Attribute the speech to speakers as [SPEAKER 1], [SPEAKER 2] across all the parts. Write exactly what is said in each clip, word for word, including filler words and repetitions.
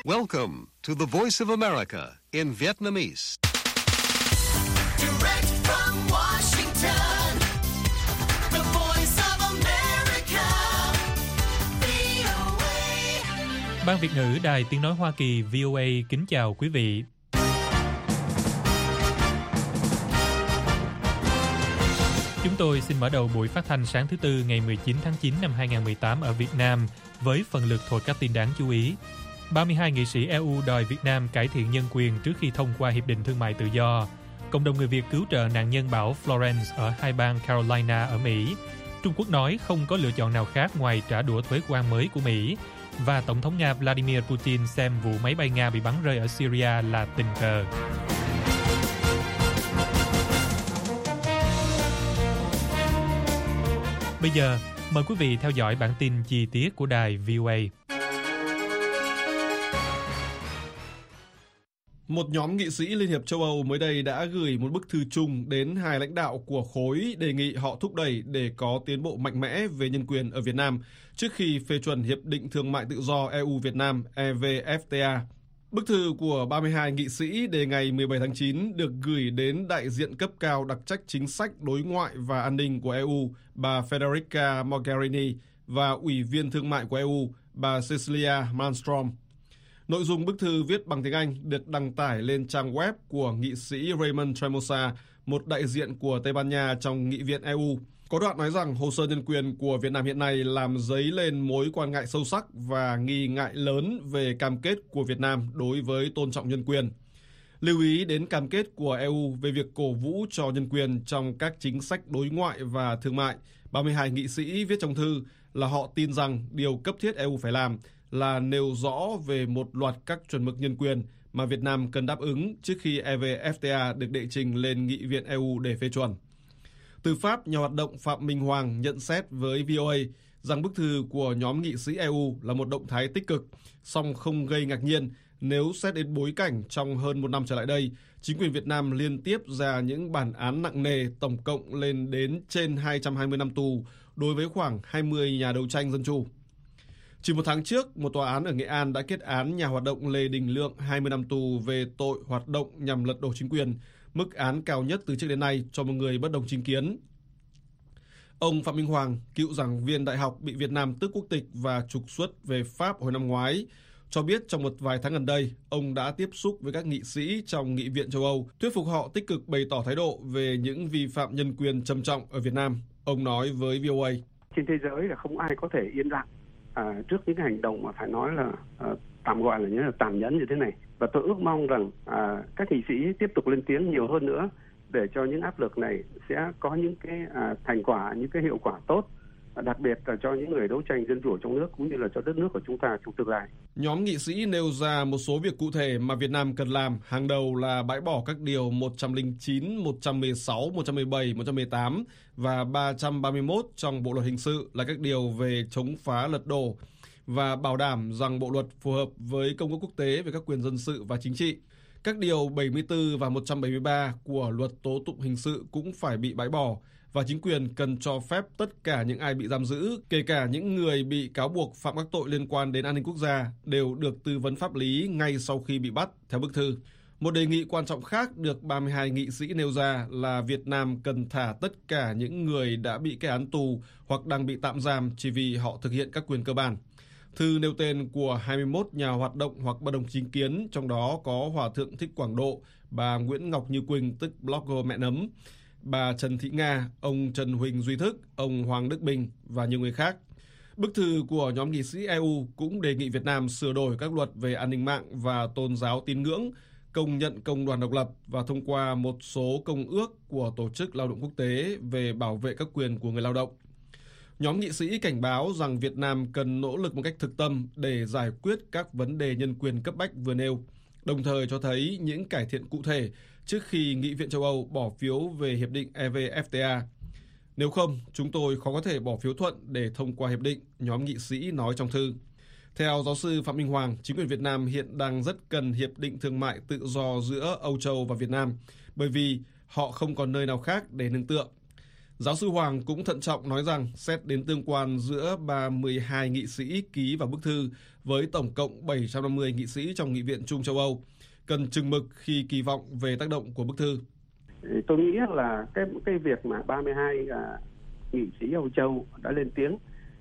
[SPEAKER 1] Welcome to the Voice of America in Vietnamese.
[SPEAKER 2] Direct from Washington, the Voice of America, vê o a.
[SPEAKER 3] Ban Việt ngữ Đài Tiếng nói Hoa Kỳ vê o a kính chào quý vị. Chúng tôi xin mở đầu buổi phát thanh sáng thứ Tư ngày mười chín tháng chín năm hai nghìn không trăm mười tám ở Việt Nam với phần lượt thuộc các tin đáng chú ý. ba mươi hai nghị sĩ e u đòi Việt Nam cải thiện nhân quyền trước khi thông qua Hiệp định Thương mại Tự do. Cộng đồng người Việt cứu trợ nạn nhân bão Florence ở hai bang Carolina ở Mỹ. Trung Quốc nói không có lựa chọn nào khác ngoài trả đũa thuế quan mới của Mỹ. Và Tổng thống Nga Vladimir Putin xem vụ máy bay Nga bị bắn rơi ở Syria là tình cờ. Bây giờ, mời quý vị theo dõi bản tin chi tiết của đài vê o a.
[SPEAKER 4] Một nhóm nghị sĩ Liên hiệp châu Âu mới đây đã gửi một bức thư chung đến hai lãnh đạo của khối đề nghị họ thúc đẩy để có tiến bộ mạnh mẽ về nhân quyền ở Việt Nam trước khi phê chuẩn Hiệp định Thương mại Tự do e u Việt Nam e vê ép tê a. Bức thư của ba mươi hai nghị sĩ đề ngày mười bảy tháng chín được gửi đến đại diện cấp cao đặc trách chính sách đối ngoại và an ninh của e u, bà Federica Mogherini, và Ủy viên Thương mại của e u, bà Cecilia Malmström. Nội dung bức thư viết bằng tiếng Anh được đăng tải lên trang web của nghị sĩ Raymond Tremosa, một đại diện của Tây Ban Nha trong Nghị viện e u. Có đoạn nói rằng hồ sơ nhân quyền của Việt Nam hiện nay làm dấy lên mối quan ngại sâu sắc và nghi ngại lớn về cam kết của Việt Nam đối với tôn trọng nhân quyền. Lưu ý đến cam kết của e u về việc cổ vũ cho nhân quyền trong các chính sách đối ngoại và thương mại. ba mươi hai nghị sĩ viết trong thư là họ tin rằng điều cấp thiết e u phải làm là nêu rõ về một loạt các chuẩn mực nhân quyền mà Việt Nam cần đáp ứng trước khi e vê ép tê a được đệ trình lên Nghị viện e u để phê chuẩn. Từ Pháp, nhà hoạt động Phạm Minh Hoàng nhận xét với vê o a rằng bức thư của nhóm nghị sĩ e u là một động thái tích cực, song không gây ngạc nhiên nếu xét đến bối cảnh trong hơn một năm trở lại đây, chính quyền Việt Nam liên tiếp ra những bản án nặng nề tổng cộng lên đến trên hai trăm hai mươi năm tù đối với khoảng hai mươi nhà đấu tranh dân chủ. Chỉ một tháng trước, một tòa án ở Nghệ An đã kết án nhà hoạt động Lê Đình Lượng hai mươi năm tù về tội hoạt động nhằm lật đổ chính quyền, mức án cao nhất từ trước đến nay cho một người bất đồng chính kiến. Ông Phạm Minh Hoàng, cựu giảng viên đại học bị Việt Nam tước quốc tịch và trục xuất về Pháp hồi năm ngoái, cho biết trong một vài tháng gần đây, ông đã tiếp xúc với các nghị sĩ trong Nghị viện châu Âu, thuyết phục họ tích cực bày tỏ thái độ về những vi phạm nhân quyền trầm trọng ở Việt Nam. Ông nói với vê o a:
[SPEAKER 5] Trên thế giới là không ai có thể yên lặng à, trước những hành động mà phải nói là à, tạm gọi là những là tàn nhẫn như thế này. Và tôi ước mong rằng à, các nghị sĩ tiếp tục lên tiếng nhiều hơn nữa để cho những áp lực này sẽ có những cái à, thành quả, những cái hiệu quả tốt, đặc biệt là cho những người đấu tranh dân chủ trong nước cũng như là cho đất nước của chúng ta trong tương lai.
[SPEAKER 4] Nhóm nghị sĩ nêu ra một số việc cụ thể mà Việt Nam cần làm. Hàng đầu là bãi bỏ các điều một trăm lẻ chín, một trăm mười sáu, một trăm mười bảy, một trăm mười tám và ba trăm ba mươi mốt trong Bộ luật hình sự là các điều về chống phá lật đổ và bảo đảm rằng bộ luật phù hợp với công ước quốc tế về các quyền dân sự và chính trị. Các điều bảy mươi tư và một trăm bảy mươi ba của luật tố tụng hình sự cũng phải bị bãi bỏ, và chính quyền cần cho phép tất cả những ai bị giam giữ, kể cả những người bị cáo buộc phạm các tội liên quan đến an ninh quốc gia, đều được tư vấn pháp lý ngay sau khi bị bắt, theo bức thư. Một đề nghị quan trọng khác được ba mươi hai nghị sĩ nêu ra là Việt Nam cần thả tất cả những người đã bị kết án tù hoặc đang bị tạm giam chỉ vì họ thực hiện các quyền cơ bản. Thư nêu tên của hai mươi mốt nhà hoạt động hoặc bất đồng chính kiến, trong đó có Hòa thượng Thích Quảng Độ, bà Nguyễn Ngọc Như Quỳnh tức blogger Mẹ Nấm, bà Trần Thị Nga, ông Trần Huỳnh Duy Thức, ông Hoàng Đức Bình và nhiều người khác. Bức thư của nhóm nghị sĩ e u cũng đề nghị Việt Nam sửa đổi các luật về an ninh mạng và tôn giáo tín ngưỡng, công nhận công đoàn độc lập và thông qua một số công ước của Tổ chức Lao động Quốc tế về bảo vệ các quyền của người lao động. Nhóm nghị sĩ cảnh báo rằng Việt Nam cần nỗ lực một cách thực tâm để giải quyết các vấn đề nhân quyền cấp bách vừa nêu, đồng thời cho thấy những cải thiện cụ thể trước khi Nghị viện châu Âu bỏ phiếu về Hiệp định e vê ép tê a. Nếu không, chúng tôi khó có thể bỏ phiếu thuận để thông qua hiệp định, nhóm nghị sĩ nói trong thư. Theo giáo sư Phạm Minh Hoàng, chính quyền Việt Nam hiện đang rất cần hiệp định thương mại tự do giữa Âu Châu và Việt Nam, bởi vì họ không còn nơi nào khác để nương tựa. Giáo sư Hoàng cũng thận trọng nói rằng xét đến tương quan giữa ba mươi hai nghị sĩ ký vào bức thư với tổng cộng bảy trăm năm mươi nghị sĩ trong Nghị viện Chung châu Âu, cần chừng mực khi kỳ vọng về tác động của bức thư.
[SPEAKER 5] Tôi nghĩ là cái cái việc mà ba mươi hai à, nghị sĩ Âu Châu đã lên tiếng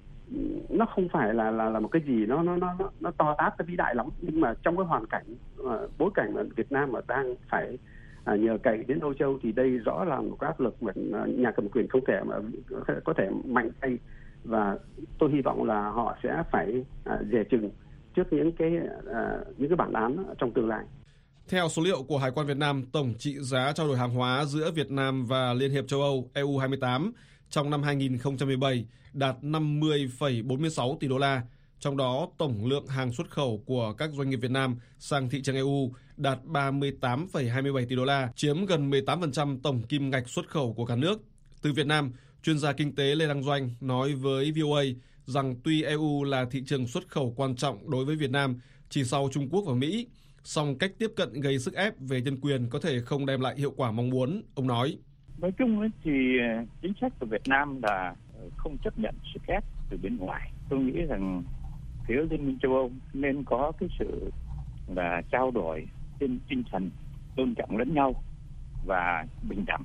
[SPEAKER 5] nó không phải là là là một cái gì nó nó nó nó to tát cái vĩ đại lắm, nhưng mà trong cái hoàn cảnh uh, bối cảnh mà Việt Nam mà đang phải uh, nhờ cậy đến Âu Châu thì đây rõ là một cái áp lực mà nhà cầm quyền không thể mà có thể mạnh tay, và tôi hy vọng là họ sẽ phải uh, dè chừng trước những cái uh, những cái bản án trong tương lai.
[SPEAKER 4] Theo số liệu của Hải quan Việt Nam, tổng trị giá trao đổi hàng hóa giữa Việt Nam và Liên hiệp châu Âu E U hai mươi tám trong năm hai nghìn không trăm mười bảy đạt năm mươi phẩy bốn mươi sáu tỷ đô la, trong đó tổng lượng hàng xuất khẩu của các doanh nghiệp Việt Nam sang thị trường E U đạt ba mươi tám phẩy hai mươi bảy tỷ đô la, chiếm gần mười tám phần trăm tổng kim ngạch xuất khẩu của cả nước. Từ Việt Nam, chuyên gia kinh tế Lê Đăng Doanh nói với vê o a rằng tuy E U là thị trường xuất khẩu quan trọng đối với Việt Nam chỉ sau Trung Quốc và Mỹ, song cách tiếp cận gây sức ép về nhân quyền có thể không đem lại hiệu quả mong muốn, ông nói.
[SPEAKER 6] Nói chung thì chính sách của Việt Nam là không chấp nhận sức ép từ bên ngoài. Tôi nghĩ rằng phía Liên minh châu Âu nên có cái sự là trao đổi trên tinh thần tôn trọng lẫn nhau và bình đẳng,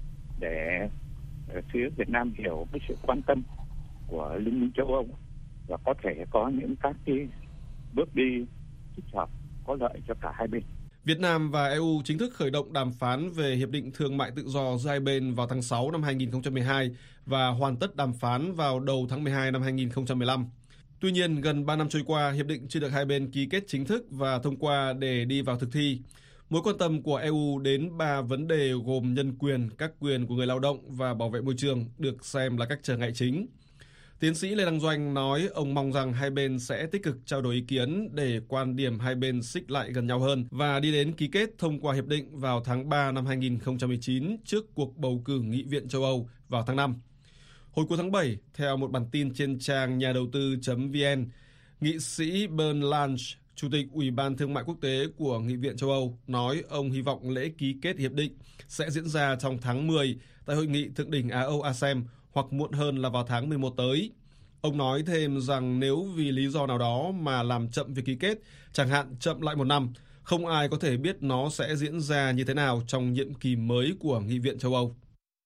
[SPEAKER 6] để phía Việt Nam hiểu cái sự quan tâm của Liên minh châu Âu và có thể có những các cái bước đi thích hợp có lợi cho cả hai bên.
[SPEAKER 4] Việt Nam và E U chính thức khởi động đàm phán về Hiệp định Thương mại Tự do giữa hai bên vào tháng sáu năm hai nghìn không trăm mười hai và hoàn tất đàm phán vào đầu tháng mười hai năm hai nghìn không trăm mười lăm. Tuy nhiên, gần ba năm trôi qua, hiệp định chưa được hai bên ký kết chính thức và thông qua để đi vào thực thi. Mối quan tâm của E U đến ba vấn đề gồm nhân quyền, các quyền của người lao động và bảo vệ môi trường được xem là các trở ngại chính. Tiến sĩ Lê Đăng Doanh nói ông mong rằng hai bên sẽ tích cực trao đổi ý kiến để quan điểm hai bên xích lại gần nhau hơn và đi đến ký kết thông qua hiệp định vào tháng ba năm hai nghìn không trăm mười chín trước cuộc bầu cử Nghị viện châu Âu vào tháng năm. Hồi cuối tháng bảy, theo một bản tin trên trang nhà đầu tư chấm vn, nghị sĩ Bernd Lange, Chủ tịch Ủy ban Thương mại Quốc tế của Nghị viện châu Âu, nói ông hy vọng lễ ký kết hiệp định sẽ diễn ra trong tháng mười tại Hội nghị Thượng đỉnh Á Âu a sê e em hoặc muộn hơn là vào tháng mười một tới. Ông nói thêm rằng nếu vì lý do nào đó mà làm chậm việc ký kết, chẳng hạn chậm lại một năm, không ai có thể biết nó sẽ diễn ra như thế nào trong nhiệm kỳ mới của Nghị viện châu Âu.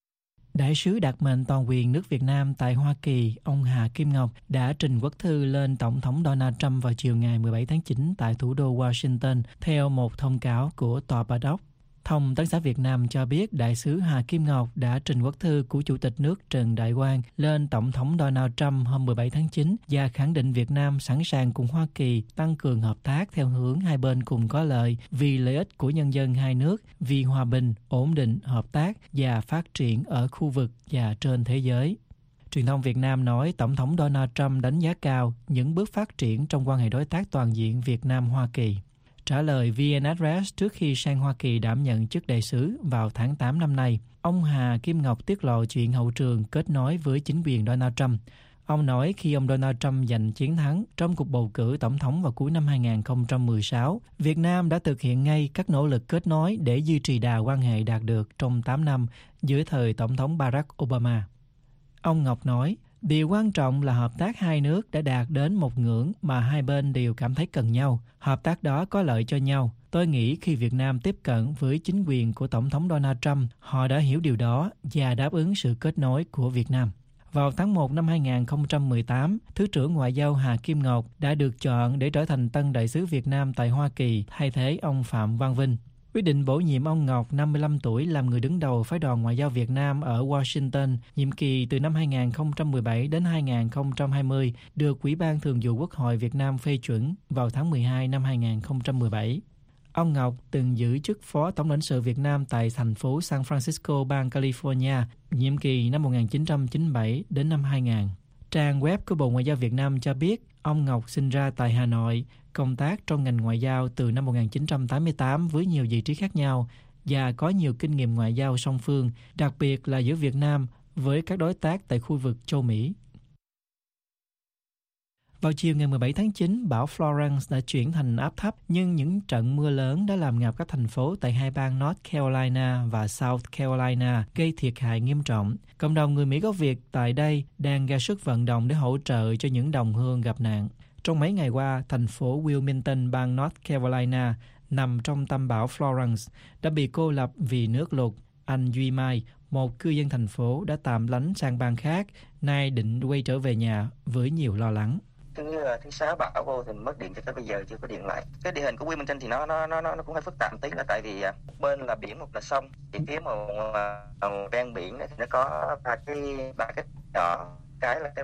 [SPEAKER 7] Đại sứ đặc mệnh toàn quyền nước Việt Nam tại Hoa Kỳ, ông Hà Kim Ngọc đã trình quốc thư lên Tổng thống Donald Trump vào chiều ngày mười bảy tháng chín tại thủ đô Washington theo một thông cáo của Tòa Bạch Ốc. Thông tấn xã Việt Nam cho biết đại sứ Hà Kim Ngọc đã trình quốc thư của Chủ tịch nước Trần Đại Quang lên Tổng thống Donald Trump hôm mười bảy tháng chín và khẳng định Việt Nam sẵn sàng cùng Hoa Kỳ tăng cường hợp tác theo hướng hai bên cùng có lợi vì lợi ích của nhân dân hai nước, vì hòa bình, ổn định, hợp tác và phát triển ở khu vực và trên thế giới. Truyền thông Việt Nam nói Tổng thống Donald Trump đánh giá cao những bước phát triển trong quan hệ đối tác toàn diện Việt Nam-Hoa Kỳ. Trả lời vê en Express trước khi sang Hoa Kỳ đảm nhận chức đại sứ vào tháng tám năm nay, ông Hà Kim Ngọc tiết lộ chuyện hậu trường kết nối với chính quyền Donald Trump. Ông nói khi ông Donald Trump giành chiến thắng trong cuộc bầu cử tổng thống vào cuối năm hai nghìn không trăm mười sáu, Việt Nam đã thực hiện ngay các nỗ lực kết nối để duy trì đà quan hệ đạt được trong tám năm dưới thời Tổng thống Barack Obama. Ông Ngọc nói, điều quan trọng là hợp tác hai nước đã đạt đến một ngưỡng mà hai bên đều cảm thấy cần nhau. Hợp tác đó có lợi cho nhau. Tôi nghĩ khi Việt Nam tiếp cận với chính quyền của Tổng thống Donald Trump, họ đã hiểu điều đó và đáp ứng sự kết nối của Việt Nam. Vào tháng một năm hai nghìn không trăm mười tám, Thứ trưởng Ngoại giao Hà Kim Ngọc đã được chọn để trở thành tân đại sứ Việt Nam tại Hoa Kỳ thay thế ông Phạm Văn Vinh. Quyết định bổ nhiệm ông Ngọc, năm mươi lăm tuổi, làm người đứng đầu phái đoàn ngoại giao Việt Nam ở Washington, nhiệm kỳ từ năm hai nghìn không trăm mười bảy đến hai nghìn không trăm hai mươi, được Ủy ban Thường vụ Quốc hội Việt Nam phê chuẩn vào tháng mười hai năm hai nghìn không trăm mười bảy. Ông Ngọc từng giữ chức Phó Tổng lãnh sự Việt Nam tại thành phố San Francisco, bang California, nhiệm kỳ năm một nghìn chín trăm chín mươi bảy đến năm hai nghìn. Trang web của Bộ Ngoại giao Việt Nam cho biết ông Ngọc sinh ra tại Hà Nội, công tác trong ngành ngoại giao từ năm một nghìn chín trăm tám mươi tám với nhiều vị trí khác nhau và có nhiều kinh nghiệm ngoại giao song phương, đặc biệt là giữa Việt Nam với các đối tác tại khu vực châu Mỹ. Vào chiều ngày mười bảy tháng chín, bão Florence đã chuyển thành áp thấp, nhưng những trận mưa lớn đã làm ngập các thành phố tại hai bang North Carolina và South Carolina, gây thiệt hại nghiêm trọng. Cộng đồng người Mỹ gốc Việt tại đây đang ra sức vận động để hỗ trợ cho những đồng hương gặp nạn. Trong mấy ngày qua, thành phố Wilmington, bang North Carolina, nằm trong tâm bão Florence, đã bị cô lập vì nước lụt. Anh Duy Mai, một cư dân thành phố đã tạm lánh sang bang khác, nay định quay trở về nhà với nhiều lo lắng.
[SPEAKER 8] Thứ thứ sáu bão vô thì mất điện cho tới bây giờ chưa có điện lại. Cái địa hình của Wilmington thì nó nó nó nó cũng hơi phức tạp một tí, là tại vì bên là biển, một là sông, thì phía một, một ven biển này thì nó có ba cái ba cái nhỏ, cái là cái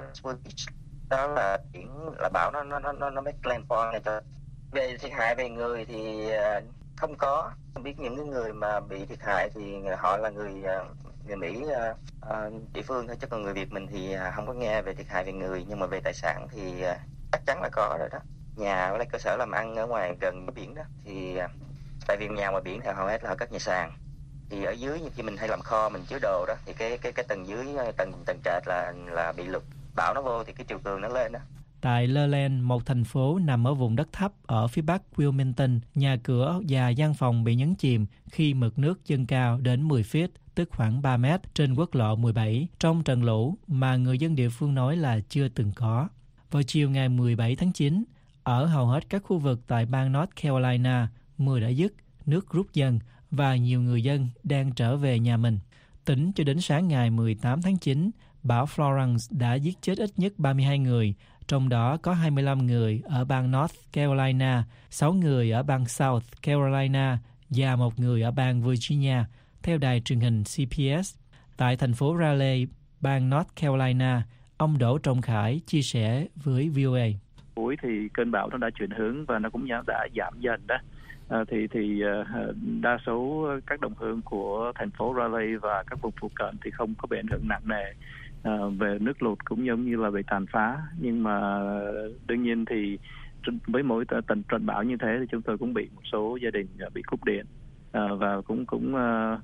[SPEAKER 8] đó là biển, là bão nó nó nó nó make landfall này. Cho về thiệt hại về người thì không có, không biết những cái người mà bị thiệt hại thì họ là người người Mỹ uh, uh, địa phương thôi, chứ còn người Việt mình thì uh, không có nghe về thiệt hại về người, nhưng mà về tài sản thì uh, chắc chắn là có rồi đó. Nhà với lại cơ sở làm ăn ở ngoài gần biển đó thì uh, tại vì nhà ngoài biển thì hầu hết là họ cất nhà sàn, thì ở dưới như khi mình hay làm kho mình chứa đồ đó, thì cái cái cái tầng dưới tầng tầng trệt là là bị lụt, bão nó vô thì cái chiều cường nó lên đó.
[SPEAKER 7] Tại Leland, một thành phố nằm ở vùng đất thấp ở phía bắc Wilmington, nhà cửa và văn phòng bị nhấn chìm khi mực nước dâng cao đến mười feet, tức khoảng ba mét, trên quốc lộ mười bảy, trong trận lũ mà người dân địa phương nói là chưa từng có. Vào chiều ngày mười bảy tháng chín, ở hầu hết các khu vực tại bang North Carolina, mưa đã dứt, nước rút dần và nhiều người dân đang trở về nhà mình. Tính cho đến sáng ngày mười tám tháng chín, bão Florence đã giết chết ít nhất ba mươi hai người, trong đó có hai mươi lăm người ở bang North Carolina, sáu người ở bang South Carolina và một người ở bang Virginia, theo đài truyền hình C B S. Tại thành phố Raleigh, bang North Carolina, ông Đỗ Trọng Khải chia sẻ với vê o a.
[SPEAKER 6] Cuối thì cơn bão nó đã chuyển hướng và nó cũng đã giảm dần đó. À, thì thì uh, đa số các đồng hương của thành phố Raleigh và các vùng phụ cận thì không có bị ảnh hưởng nặng nề uh, về nước lụt cũng giống như là bị tàn phá, nhưng mà đương nhiên thì với mỗi tần trận bão như thế thì chúng tôi cũng bị một số gia đình uh, bị cúp điện uh, và cũng cũng uh,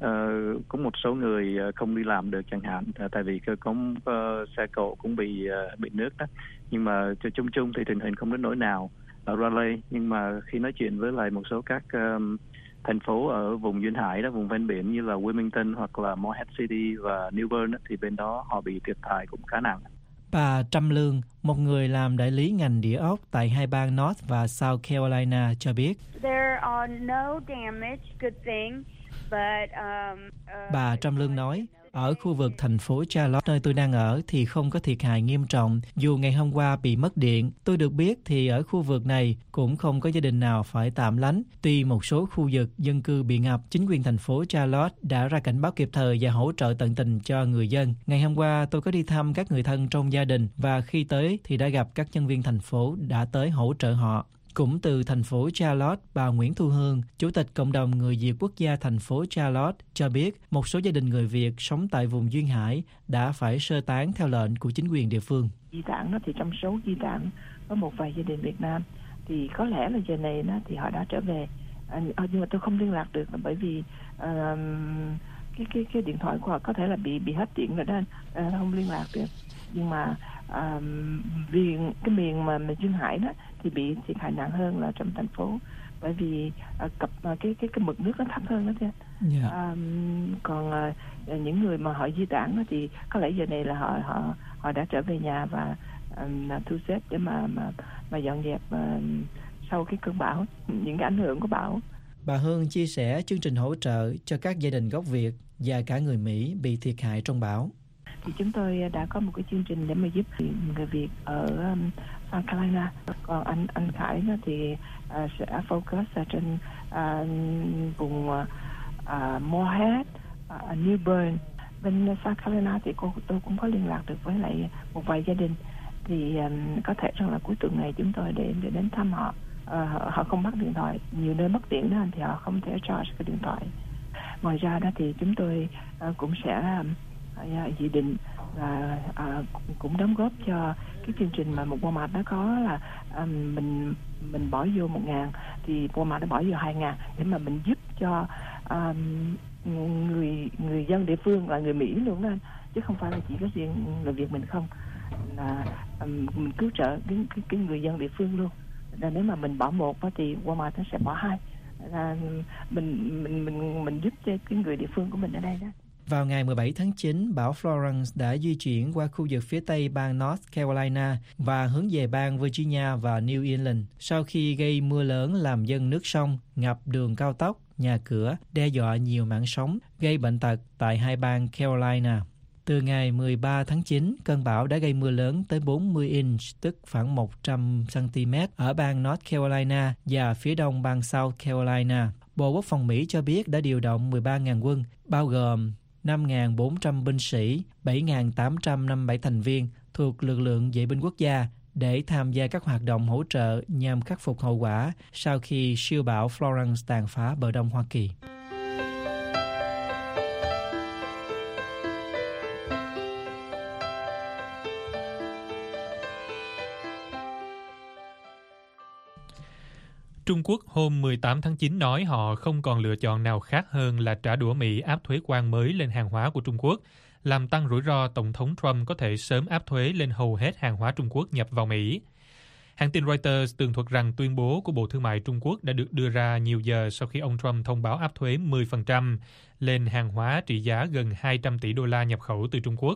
[SPEAKER 6] uh, có một số người không đi làm được chẳng hạn, uh, tại vì có uh, xe cộ cũng bị uh, bị nước đó. Nhưng mà chung chung thì tình hình không đến nỗi nào ở Raleigh, nhưng mà khi nói chuyện với lại một số các um, thành phố ở vùng duyên hải đó, vùng ven biển như là Wilmington hoặc là Morehead City và New Bern đó, thì bên đó họ bị thiệt hại cũng khá nặng.
[SPEAKER 7] Bà Trâm Lương, một người làm đại lý ngành địa ốc tại hai bang North và South Carolina cho biết,
[SPEAKER 9] There are no damage, good thing, but, um, uh,
[SPEAKER 7] bà Trâm Lương nói, ở khu vực thành phố Charlotte nơi tôi đang ở thì không có thiệt hại nghiêm trọng, dù ngày hôm qua bị mất điện. Tôi được biết thì ở khu vực này cũng không có gia đình nào phải tạm lánh. Tuy một số khu vực dân cư bị ngập, chính quyền thành phố Charlotte đã ra cảnh báo kịp thời và hỗ trợ tận tình cho người dân. Ngày hôm qua tôi có đi thăm các người thân trong gia đình và khi tới thì đã gặp các nhân viên thành phố đã tới hỗ trợ họ. Cũng từ thành phố Charlotte, bà Nguyễn Thu Hương, Chủ tịch Cộng đồng Người Việt Quốc gia thành phố Charlotte, cho biết một số gia đình người Việt sống tại vùng duyên hải đã phải sơ tán theo lệnh của chính quyền địa phương.
[SPEAKER 10] Di tản đó thì trong số di tản có một vài gia đình Việt Nam, thì có lẽ là giờ này đó thì họ đã trở về, à, nhưng mà tôi không liên lạc được bởi vì uh, cái cái cái điện thoại của họ có thể là bị bị hết điện rồi đó, uh, không liên lạc được. Nhưng mà uh, vì cái miền mà, mà duyên hải đó thì bị thiệt hại nặng hơn là trong thành phố, bởi vì uh, cập uh, cái cái cái mực nước nó thấp hơn đó chứ. Yeah. Uh, còn uh, những người mà họ di tản đó thì có lẽ giờ này là họ họ họ đã trở về nhà và uh, thu xếp để mà mà mà dọn dẹp uh, sau cái cơn bão, những cái ảnh hưởng của bão.
[SPEAKER 7] Bà Hương chia sẻ chương trình hỗ trợ cho các gia đình gốc Việt và cả người Mỹ bị thiệt hại trong bão.
[SPEAKER 10] Thì chúng tôi đã có một cái chương trình để mà giúp người Việt ở um, South Carolina. Còn anh anh Khải đó thì uh, sẽ focus ở trên uh, vùng uh, Morehead, uh, New Bern. Bên South Carolina thì cô tôi cũng có liên lạc được với lại một vài gia đình. Thì um, có thể rằng là cuối tuần này chúng tôi để, để đến thăm họ. Uh, họ không bắt điện thoại, nhiều nơi mất điện đó thì họ không thể charge cái điện thoại. Ngoài ra đó thì chúng tôi uh, cũng sẽ um, dự định là à, cũng đóng góp cho cái chương trình mà một Walmart nó có là à, mình mình bỏ vô một ngàn thì Walmart nó bỏ vô hai ngàn để mà mình giúp cho à, người người dân địa phương là người Mỹ luôn đó, chứ không phải là chỉ có riêng người Việt mình không. là um, mình cứu trợ cái, cái, cái người dân địa phương luôn. Là nếu mà mình bỏ một thì Walmart nó sẽ bỏ hai. Là mình mình mình mình giúp cho cái người địa phương của mình ở đây đó.
[SPEAKER 7] Vào ngày mười bảy tháng chín, bão Florence đã di chuyển qua khu vực phía tây bang North Carolina và hướng về bang Virginia và New England sau khi gây mưa lớn làm dâng nước sông, ngập đường cao tốc, nhà cửa, đe dọa nhiều mạng sống, gây bệnh tật tại hai bang Carolina. Từ ngày mười ba tháng chín, cơn bão đã gây mưa lớn tới bốn mươi inch, tức khoảng một trăm xăng-ti-mét ở bang North Carolina và phía đông bang South Carolina. Bộ Quốc phòng Mỹ cho biết đã điều động mười ba nghìn quân, bao gồm năm nghìn bốn trăm binh sĩ, bảy nghìn tám trăm năm mươi bảy thành viên thuộc lực lượng vệ binh quốc gia để tham gia các hoạt động hỗ trợ nhằm khắc phục hậu quả sau khi siêu bão Florence tàn phá bờ đông Hoa Kỳ.
[SPEAKER 3] Trung Quốc hôm mười tám tháng chín nói họ không còn lựa chọn nào khác hơn là trả đũa Mỹ áp thuế quan mới lên hàng hóa của Trung Quốc, làm tăng rủi ro Tổng thống Trump có thể sớm áp thuế lên hầu hết hàng hóa Trung Quốc nhập vào Mỹ. Hãng tin Reuters tường thuật rằng tuyên bố của Bộ Thương mại Trung Quốc đã được đưa ra nhiều giờ sau khi ông Trump thông báo áp thuế mười phần trăm lên hàng hóa trị giá gần hai trăm tỷ đô la nhập khẩu từ Trung Quốc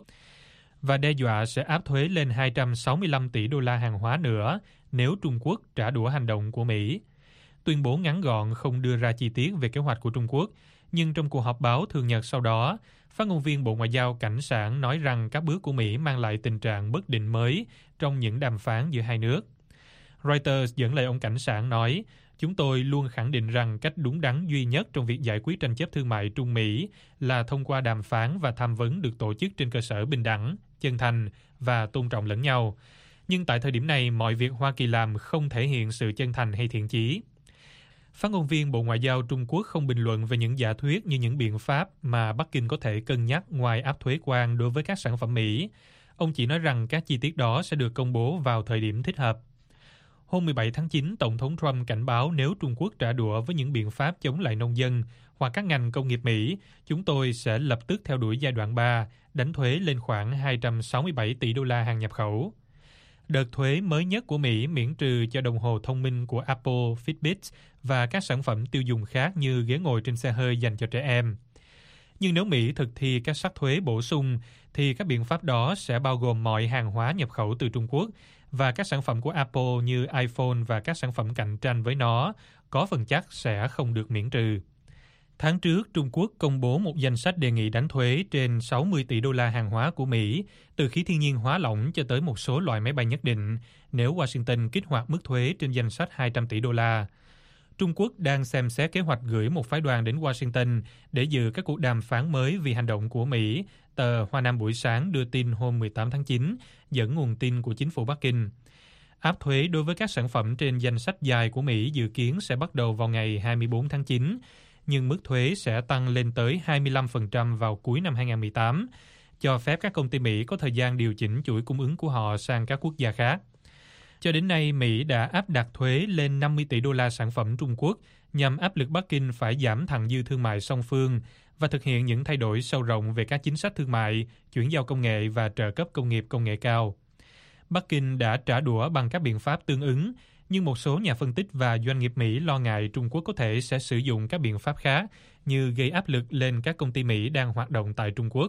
[SPEAKER 3] và đe dọa sẽ áp thuế lên hai trăm sáu mươi lăm tỷ đô la hàng hóa nữa nếu Trung Quốc trả đũa hành động của Mỹ. Tuyên bố ngắn gọn không đưa ra chi tiết về kế hoạch của Trung Quốc, nhưng trong cuộc họp báo thường nhật sau đó, phát ngôn viên Bộ Ngoại giao Cảnh Sảng nói rằng các bước của Mỹ mang lại tình trạng bất định mới trong những đàm phán giữa hai nước. Reuters dẫn lời ông Cảnh Sảng nói, chúng tôi luôn khẳng định rằng cách đúng đắn duy nhất trong việc giải quyết tranh chấp thương mại Trung Mỹ là thông qua đàm phán và tham vấn được tổ chức trên cơ sở bình đẳng, chân thành và tôn trọng lẫn nhau. Nhưng tại thời điểm này, mọi việc Hoa Kỳ làm không thể hiện sự chân thành hay thiện chí. Phát ngôn viên Bộ Ngoại giao Trung Quốc không bình luận về những giả thuyết như những biện pháp mà Bắc Kinh có thể cân nhắc ngoài áp thuế quan đối với các sản phẩm Mỹ. Ông chỉ nói rằng các chi tiết đó sẽ được công bố vào thời điểm thích hợp. Hôm mười bảy tháng chín, Tổng thống Trump cảnh báo nếu Trung Quốc trả đũa với những biện pháp chống lại nông dân hoặc các ngành công nghiệp Mỹ, chúng tôi sẽ lập tức theo đuổi giai đoạn ba, đánh thuế lên khoảng hai trăm sáu mươi bảy tỷ đô la hàng nhập khẩu. Đợt thuế mới nhất của Mỹ miễn trừ cho đồng hồ thông minh của Apple, Fitbit và các sản phẩm tiêu dùng khác như ghế ngồi trên xe hơi dành cho trẻ em. Nhưng nếu Mỹ thực thi các sắc thuế bổ sung, thì các biện pháp đó sẽ bao gồm mọi hàng hóa nhập khẩu từ Trung Quốc và các sản phẩm của Apple như iPhone và các sản phẩm cạnh tranh với nó có phần chắc sẽ không được miễn trừ. Tháng trước, Trung Quốc công bố một danh sách đề nghị đánh thuế trên sáu mươi tỷ đô la hàng hóa của Mỹ, từ khí thiên nhiên hóa lỏng cho tới một số loại máy bay nhất định, nếu Washington kích hoạt mức thuế trên danh sách hai trăm tỷ đô la. Trung Quốc đang xem xét kế hoạch gửi một phái đoàn đến Washington để dự các cuộc đàm phán mới vì hành động của Mỹ, tờ Hoa Nam buổi sáng đưa tin hôm mười tám tháng chín, dẫn nguồn tin của chính phủ Bắc Kinh. Áp thuế đối với các sản phẩm trên danh sách dài của Mỹ dự kiến sẽ bắt đầu vào ngày hai mươi bốn tháng chín, nhưng mức thuế sẽ tăng lên tới hai mươi lăm phần trăm vào cuối năm hai không một tám, cho phép các công ty Mỹ có thời gian điều chỉnh chuỗi cung ứng của họ sang các quốc gia khác. Cho đến nay, Mỹ đã áp đặt thuế lên năm mươi tỷ đô la sản phẩm Trung Quốc nhằm áp lực Bắc Kinh phải giảm thặng dư thương mại song phương và thực hiện những thay đổi sâu rộng về các chính sách thương mại, chuyển giao công nghệ và trợ cấp công nghiệp công nghệ cao. Bắc Kinh đã trả đũa bằng các biện pháp tương ứng, nhưng một số nhà phân tích và doanh nghiệp Mỹ lo ngại Trung Quốc có thể sẽ sử dụng các biện pháp khác như gây áp lực lên các công ty Mỹ đang hoạt động tại Trung Quốc.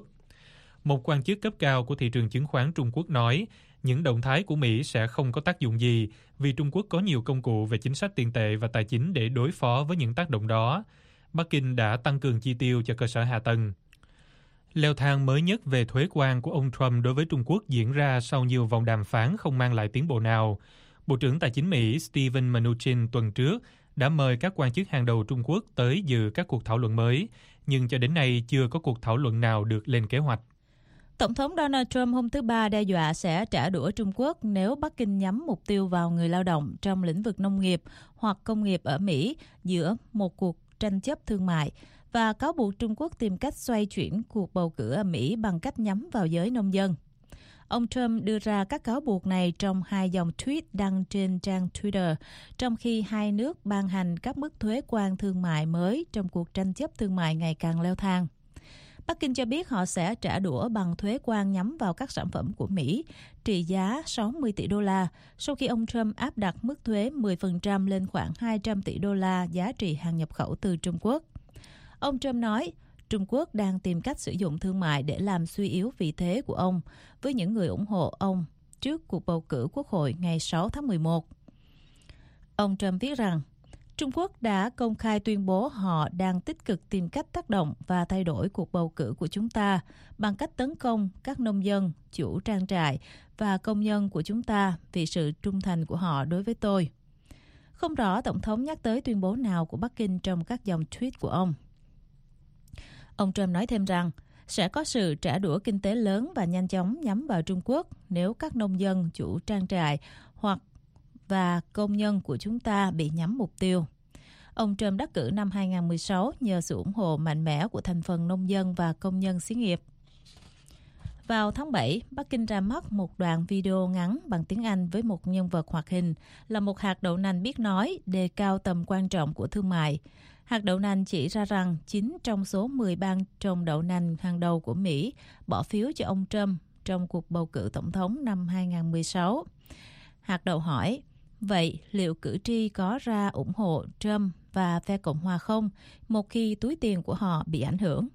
[SPEAKER 3] Một quan chức cấp cao của thị trường chứng khoán Trung Quốc nói, những động thái của Mỹ sẽ không có tác dụng gì vì Trung Quốc có nhiều công cụ về chính sách tiền tệ và tài chính để đối phó với những tác động đó. Bắc Kinh đã tăng cường chi tiêu cho cơ sở hạ tầng. Leo thang mới nhất về thuế quan của ông Trump đối với Trung Quốc diễn ra sau nhiều vòng đàm phán không mang lại tiến bộ nào. Bộ trưởng Tài chính Mỹ Steven Mnuchin tuần trước đã mời các quan chức hàng đầu Trung Quốc tới dự các cuộc thảo luận mới, nhưng cho đến nay chưa có cuộc thảo luận nào được lên kế hoạch.
[SPEAKER 11] Tổng thống Donald Trump hôm thứ Ba đe dọa sẽ trả đũa Trung Quốc nếu Bắc Kinh nhắm mục tiêu vào người lao động trong lĩnh vực nông nghiệp hoặc công nghiệp ở Mỹ giữa một cuộc tranh chấp thương mại và cáo buộc Trung Quốc tìm cách xoay chuyển cuộc bầu cử ở Mỹ bằng cách nhắm vào giới nông dân. Ông Trump đưa ra các cáo buộc này trong hai dòng tweet đăng trên trang Twitter, trong khi hai nước ban hành các mức thuế quan thương mại mới trong cuộc tranh chấp thương mại ngày càng leo thang. Bắc Kinh cho biết họ sẽ trả đũa bằng thuế quan nhắm vào các sản phẩm của Mỹ trị giá sáu mươi tỷ đô la sau khi ông Trump áp đặt mức thuế mười phần trăm lên khoảng hai trăm tỷ đô la giá trị hàng nhập khẩu từ Trung Quốc. Ông Trump nói Trung Quốc đang tìm cách sử dụng thương mại để làm suy yếu vị thế của ông với những người ủng hộ ông trước cuộc bầu cử Quốc hội ngày sáu tháng mười một. Ông Trump viết rằng Trung Quốc đã công khai tuyên bố họ đang tích cực tìm cách tác động và thay đổi cuộc bầu cử của chúng ta bằng cách tấn công các nông dân, chủ trang trại và công nhân của chúng ta vì sự trung thành của họ đối với tôi. Không rõ Tổng thống nhắc tới tuyên bố nào của Bắc Kinh trong các dòng tweet của ông. Ông Trump nói thêm rằng sẽ có sự trả đũa kinh tế lớn và nhanh chóng nhắm vào Trung Quốc nếu các nông dân, chủ trang trại hoặc và công nhân của chúng ta bị nhắm mục tiêu. Ông Trump đắc cử năm hai không một sáu nhờ sự ủng hộ mạnh mẽ của thành phần nông dân và công nhân xí nghiệp. Vào tháng bảy, Bắc Kinh ra mắt một đoạn video ngắn bằng tiếng Anh với một nhân vật hoạt hình là một hạt đậu nành biết nói, đề cao tầm quan trọng của thương mại. Hạt đậu nành chỉ ra rằng chín trong số mười bang trồng đậu nành hàng đầu của Mỹ bỏ phiếu cho ông Trump trong cuộc bầu cử tổng thống năm hai không một sáu. Hạt đậu hỏi, vậy liệu cử tri có ra ủng hộ Trump và phe Cộng hòa không một khi túi tiền của họ bị ảnh hưởng?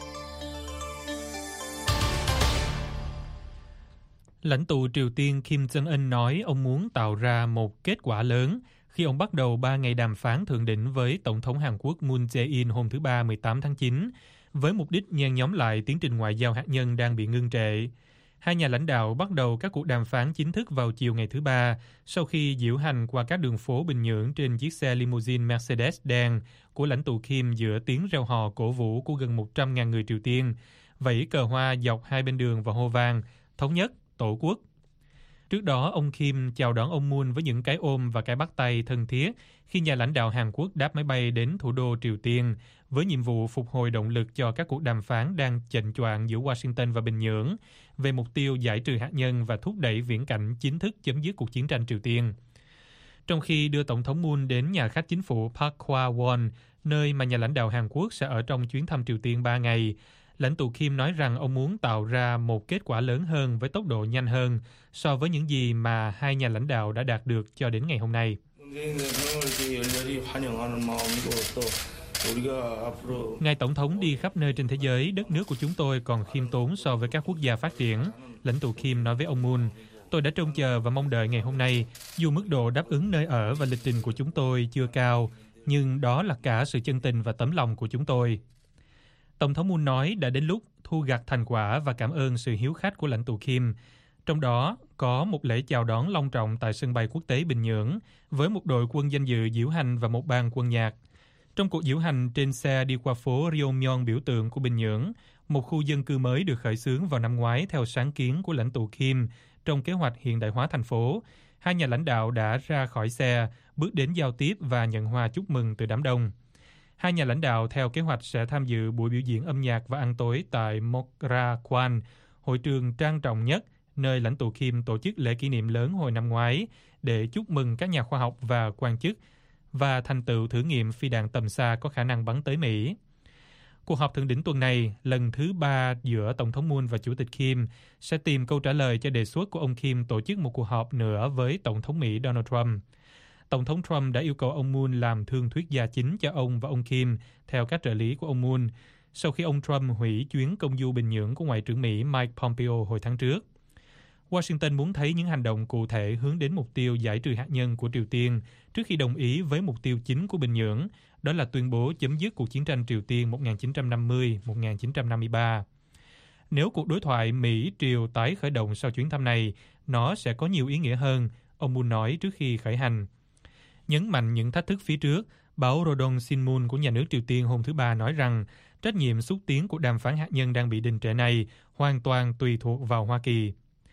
[SPEAKER 3] Lãnh tụ Triều Tiên Kim Jong-un nói ông muốn tạo ra một kết quả lớn khi ông bắt đầu ba ngày đàm phán thượng đỉnh với Tổng thống Hàn Quốc Moon Jae-in hôm thứ Ba mười tám tháng chín, với mục đích nhen nhóm lại tiến trình ngoại giao hạt nhân đang bị ngưng trệ. Hai nhà lãnh đạo bắt đầu các cuộc đàm phán chính thức vào chiều ngày thứ Ba, sau khi diễu hành qua các đường phố Bình Nhưỡng trên chiếc xe limousine Mercedes đen của lãnh tụ Kim giữa tiếng reo hò cổ vũ của gần một trăm nghìn người Triều Tiên, vẫy cờ hoa dọc hai bên đường và hô vang thống nhất, tổ quốc. Trước đó, ông Kim chào đón ông Moon với những cái ôm và cái bắt tay thân thiết khi nhà lãnh đạo Hàn Quốc đáp máy bay đến thủ đô Triều Tiên với nhiệm vụ phục hồi động lực cho các cuộc đàm phán đang chệnh choạng giữa Washington và Bình Nhưỡng về mục tiêu giải trừ hạt nhân và thúc đẩy viễn cảnh chính thức chấm dứt cuộc chiến tranh Triều Tiên. Trong khi đưa Tổng thống Moon đến nhà khách chính phủ Park Hwa-won, nơi mà nhà lãnh đạo Hàn Quốc sẽ ở trong chuyến thăm Triều Tiên ba ngày, lãnh tụ Kim nói rằng ông muốn tạo ra một kết quả lớn hơn với tốc độ nhanh hơn so với những gì mà hai nhà lãnh đạo đã đạt được cho đến ngày hôm nay. Ngài Tổng thống đi khắp nơi trên thế giới, đất nước của chúng tôi còn khiêm tốn so với các quốc gia phát triển. Lãnh tụ Kim nói với ông Moon, tôi đã trông chờ và mong đợi ngày hôm nay, dù mức độ đáp ứng nơi ở và lịch trình của chúng tôi chưa cao, nhưng đó là cả sự chân tình và tấm lòng của chúng tôi. Tổng thống Moon nói đã đến lúc thu gặt thành quả và cảm ơn sự hiếu khách của lãnh tụ Kim. Trong đó có một lễ chào đón long trọng tại sân bay quốc tế Bình Nhưỡng với một đội quân danh dự diễu hành và một ban quân nhạc. Trong cuộc diễu hành trên xe đi qua phố Ryomyeon biểu tượng của Bình Nhưỡng, một khu dân cư mới được khởi xướng vào năm ngoái theo sáng kiến của lãnh tụ Kim trong kế hoạch hiện đại hóa thành phố. Hai nhà lãnh đạo đã ra khỏi xe, bước đến giao tiếp và nhận hoa chúc mừng từ đám đông. Hai nhà lãnh đạo theo kế hoạch sẽ tham dự buổi biểu diễn âm nhạc và ăn tối tại Mokra Kwan, hội trường trang trọng nhất, nơi lãnh tụ Kim tổ chức lễ kỷ niệm lớn hồi năm ngoái để chúc mừng các nhà khoa học và quan chức và thành tựu thử nghiệm phi đạn tầm xa có khả năng bắn tới Mỹ. Cuộc họp thượng đỉnh tuần này, lần thứ ba giữa Tổng thống Moon và Chủ tịch Kim, sẽ tìm câu trả lời cho đề xuất của ông Kim tổ chức một cuộc họp nữa với Tổng thống Mỹ Donald Trump. Tổng thống Trump đã yêu cầu ông Moon làm thương thuyết gia chính cho ông và ông Kim theo các trợ lý của ông Moon, sau khi ông Trump hủy chuyến công du Bình Nhưỡng của Ngoại trưởng Mỹ Mike Pompeo hồi tháng trước. Washington muốn thấy những hành động cụ thể hướng đến mục tiêu giải trừ hạt nhân của Triều Tiên trước khi đồng ý với mục tiêu chính của Bình Nhưỡng, đó là tuyên bố chấm dứt cuộc chiến tranh Triều Tiên một nghìn chín trăm năm mươi đến một nghìn chín trăm năm mươi ba. Nếu cuộc đối thoại Mỹ-Triều tái khởi động sau chuyến thăm này, nó sẽ có nhiều ý nghĩa hơn, ông Moon nói trước khi khởi hành. Nhấn mạnh những thách thức phía trước, báo Rodong Sinmun của nhà nước Triều Tiên hôm thứ Ba nói rằng trách nhiệm xúc tiến cuộc đàm phán hạt nhân đang bị đình trệ này hoàn toàn tùy thuộc vào Hoa Kỳ.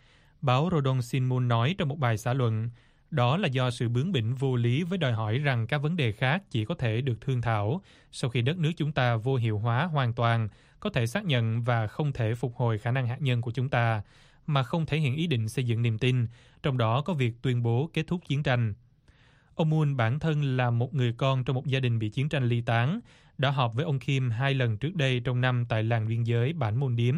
[SPEAKER 3] Báo Rodong Sinmun nói trong một bài xã luận, đó là do sự bướng bỉnh vô lý với đòi hỏi rằng các vấn đề khác chỉ có thể được thương thảo sau khi đất nước chúng ta vô hiệu hóa hoàn toàn, có thể xác nhận và không thể phục hồi khả năng hạt nhân của chúng ta, mà không thể hiện ý định xây dựng niềm tin, trong đó có việc tuyên bố kết thúc chiến tranh. Ông Moon bản thân là một người con trong một gia đình bị chiến tranh ly tán, đã họp với ông Kim hai lần trước đây trong năm tại làng biên giới Bản Môn Điếm.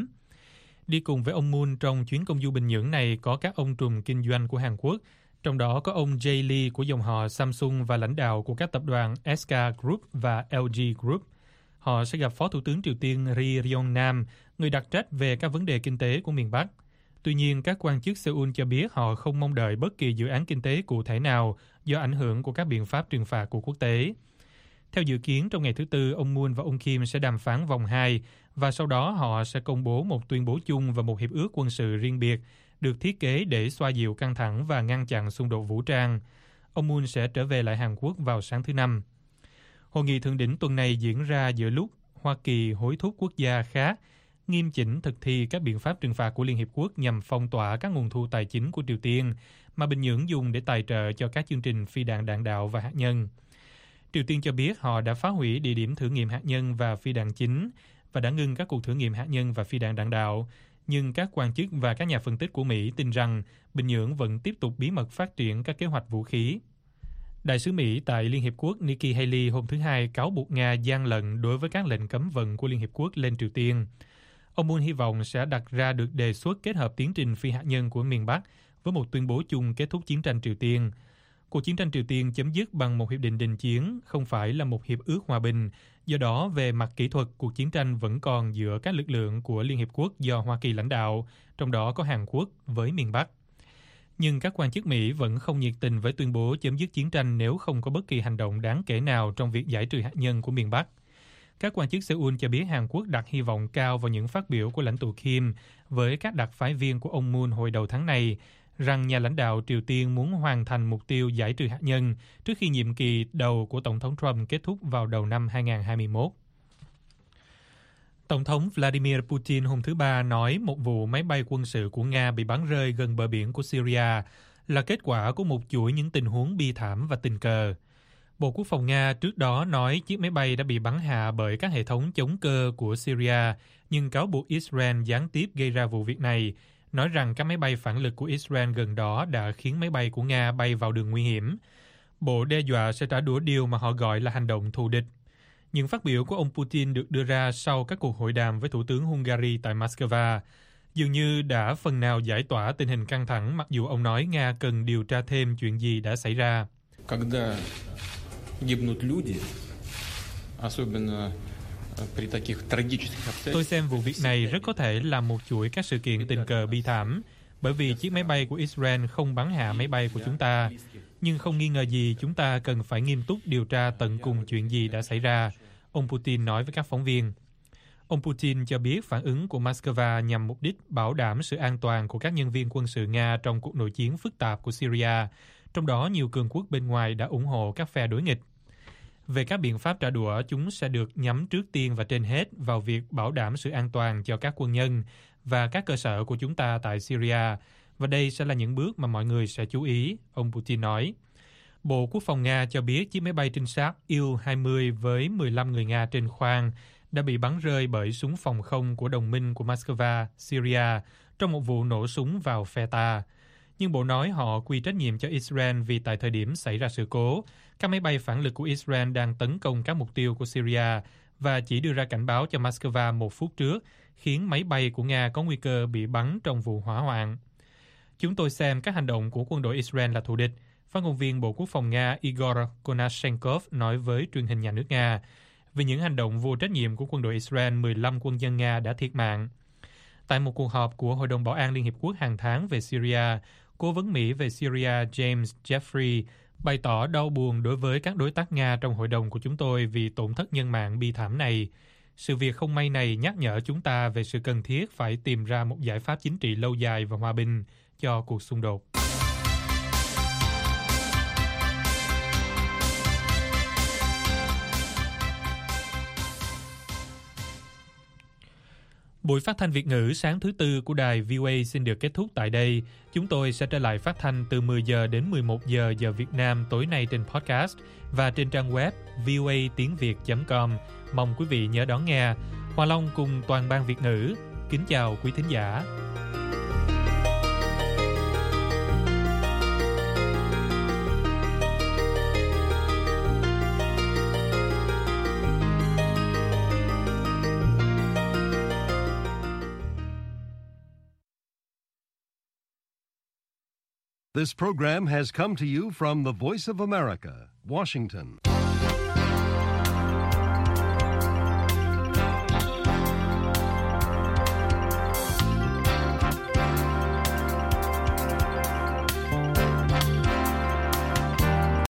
[SPEAKER 3] Đi cùng với ông Moon trong chuyến công du Bình Nhưỡng này có các ông trùm kinh doanh của Hàn Quốc, trong đó có ông Jay Lee của dòng họ Samsung và lãnh đạo của các tập đoàn ét ca Group và lờ giê Group. Họ sẽ gặp Phó Thủ tướng Triều Tiên Ri Yong Nam, người đặc trách về các vấn đề kinh tế của miền Bắc. Tuy nhiên, các quan chức Seoul cho biết họ không mong đợi bất kỳ dự án kinh tế cụ thể nào do ảnh hưởng của các biện pháp trừng phạt của quốc tế. Theo dự kiến, trong ngày thứ Tư, ông Moon và ông Kim sẽ đàm phán vòng hai và sau đó họ sẽ công bố một tuyên bố chung và một hiệp ước quân sự riêng biệt được thiết kế để xoa dịu căng thẳng và ngăn chặn xung đột vũ trang. Ông Moon sẽ trở về lại Hàn Quốc vào sáng thứ Năm. Hội nghị thượng đỉnh tuần này diễn ra giữa lúc Hoa Kỳ hối thúc quốc gia khác nghiêm chỉnh thực thi các biện pháp trừng phạt của Liên Hiệp Quốc nhằm phong tỏa các nguồn thu tài chính của Triều Tiên mà Bình Nhưỡng dùng để tài trợ cho các chương trình phi đạn đạn đạo và hạt nhân. Triều Tiên cho biết họ đã phá hủy địa điểm thử nghiệm hạt nhân và phi đạn chính và đã ngưng các cuộc thử nghiệm hạt nhân và phi đạn đạn đạo. Nhưng các quan chức và các nhà phân tích của Mỹ tin rằng Bình Nhưỡng vẫn tiếp tục bí mật phát triển các kế hoạch vũ khí. Đại sứ Mỹ tại Liên Hiệp Quốc Nikki Haley hôm thứ Hai cáo buộc Nga gian lận đối với các lệnh cấm vận của Liên Hiệp Quốc lên Triều Tiên. Ông Moon hy vọng sẽ đặt ra được đề xuất kết hợp tiến trình phi hạt nhân của miền Bắc với một tuyên bố chung kết thúc chiến tranh Triều Tiên. Cuộc chiến tranh Triều Tiên chấm dứt bằng một hiệp định đình chiến, không phải là một hiệp ước hòa bình. Do đó, về mặt kỹ thuật, cuộc chiến tranh vẫn còn giữa các lực lượng của Liên Hiệp Quốc do Hoa Kỳ lãnh đạo, trong đó có Hàn Quốc với miền Bắc. Nhưng các quan chức Mỹ vẫn không nhiệt tình với tuyên bố chấm dứt chiến tranh nếu không có bất kỳ hành động đáng kể nào trong việc giải trừ hạt nhân của miền Bắc. Các quan chức Seoul cho biết Hàn Quốc đặt hy vọng cao vào những phát biểu của lãnh tụ Kim với các đặc phái viên của ông Moon hồi đầu tháng này, rằng nhà lãnh đạo Triều Tiên muốn hoàn thành mục tiêu giải trừ hạt nhân trước khi nhiệm kỳ đầu của Tổng thống Trump kết thúc vào đầu năm hai nghìn không trăm hai mươi mốt. Tổng thống Vladimir Putin hôm thứ Ba nói một vụ máy bay quân sự của Nga bị bắn rơi gần bờ biển của Syria là kết quả của một chuỗi những tình huống bi thảm và tình cờ. Bộ Quốc phòng Nga trước đó nói chiếc máy bay đã bị bắn hạ bởi các hệ thống chống cơ của Syria, nhưng cáo buộc Israel gián tiếp gây ra vụ việc này, nói rằng các máy bay phản lực của Israel gần đó đã khiến máy bay của Nga bay vào đường nguy hiểm. Bộ đe dọa sẽ trả đũa điều mà họ gọi là hành động thù địch. Những phát biểu của ông Putin được đưa ra sau các cuộc hội đàm với Thủ tướng Hungary tại Moscow, dường như đã phần nào giải tỏa tình hình căng thẳng, mặc dù ông nói Nga cần điều tra thêm chuyện gì đã xảy ra. Tôi xem vụ việc này rất có thể là một chuỗi các sự kiện tình cờ bi thảm, bởi vì chiếc máy bay của Israel không bắn hạ máy bay của chúng ta. Nhưng không nghi ngờ gì chúng ta cần phải nghiêm túc điều tra tận cùng chuyện gì đã xảy ra, ông Putin nói với các phóng viên. Ông Putin cho biết phản ứng của Moscow nhằm mục đích bảo đảm sự an toàn của các nhân viên quân sự Nga trong cuộc nội chiến phức tạp của Syria, trong đó nhiều cường quốc bên ngoài đã ủng hộ các phe đối nghịch. Về các biện pháp trả đũa, chúng sẽ được nhắm trước tiên và trên hết vào việc bảo đảm sự an toàn cho các quân nhân và các cơ sở của chúng ta tại Syria, và đây sẽ là những bước mà mọi người sẽ chú ý, ông Putin nói. Bộ Quốc phòng Nga cho biết chiếc máy bay trinh sát I L hai mươi với mười lăm người Nga trên khoang đã bị bắn rơi bởi súng phòng không của đồng minh của Moscow, Syria, trong một vụ nổ súng vào Feta. Nhưng Bộ nói họ quy trách nhiệm cho Israel vì tại thời điểm xảy ra sự cố, các máy bay phản lực của Israel đang tấn công các mục tiêu của Syria và chỉ đưa ra cảnh báo cho Moscow một phút trước, khiến máy bay của Nga có nguy cơ bị bắn trong vụ hỏa hoạn. Chúng tôi xem các hành động của quân đội Israel là thù địch, phát ngôn viên Bộ Quốc phòng Nga Igor Konashenkov nói với truyền hình nhà nước Nga. Vì những hành động vô trách nhiệm của quân đội Israel, mười lăm quân nhân Nga đã thiệt mạng. Tại một cuộc họp của Hội đồng Bảo an Liên Hiệp Quốc hàng tháng về Syria, Cố vấn Mỹ về Syria James Jeffrey bày tỏ đau buồn đối với các đối tác Nga trong hội đồng của chúng tôi vì tổn thất nhân mạng bi thảm này. Sự việc không may này nhắc nhở chúng ta về sự cần thiết phải tìm ra một giải pháp chính trị lâu dài và hòa bình cho cuộc xung đột. Buổi phát thanh Việt ngữ sáng thứ Tư của đài vê o a xin được kết thúc tại đây. Chúng tôi sẽ trở lại phát thanh từ mười giờ đến mười một giờ giờ Việt Nam tối nay trên podcast và trên trang web v o a tiếng việt chấm com. Mong quý vị nhớ đón nghe. Hoa Long cùng toàn ban Việt ngữ kính chào quý thính giả.
[SPEAKER 1] This program has come to you from the Voice of America, Washington.